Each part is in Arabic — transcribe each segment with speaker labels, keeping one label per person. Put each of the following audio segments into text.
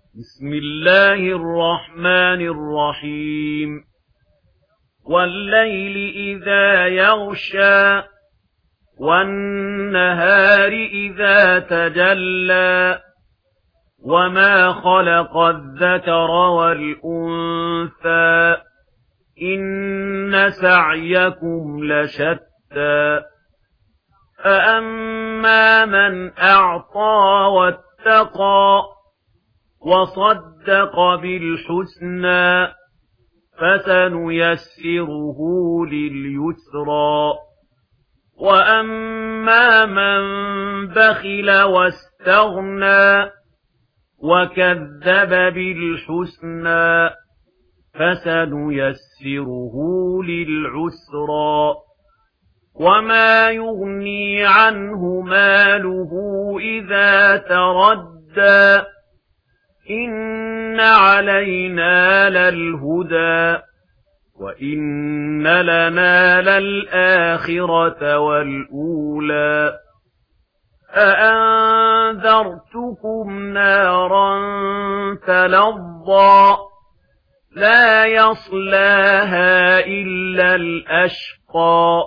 Speaker 1: بسم الله الرحمن الرحيم والليل إذا يغشى والنهار إذا تجلى وما خلق الذكر والأنثى إن سعيكم لشتى فأما من أعطى واتقى وصدق بالحسنى فسنيسره لليسرى وأما من بخل واستغنى وكذب بالحسنى فسنيسره للعسرى وما يغني عنه ماله إذا تردى إن علينا للهدى وإن لنا للآخرة والأولى أأنذرتكم نارا تلظى لا يصلاها إلا الأشقى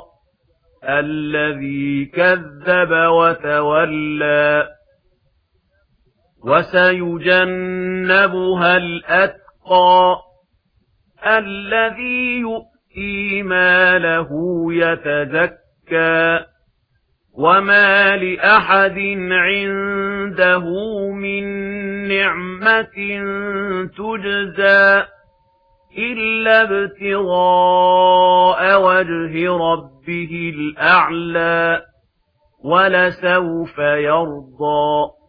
Speaker 1: الذي كذب وتولى وسيجنبها الأتقى الذي يؤتي ماله يتزكى وما لأحد عنده من نعمة تجزى إلا ابتغاء وجه ربه الأعلى ولسوف يرضى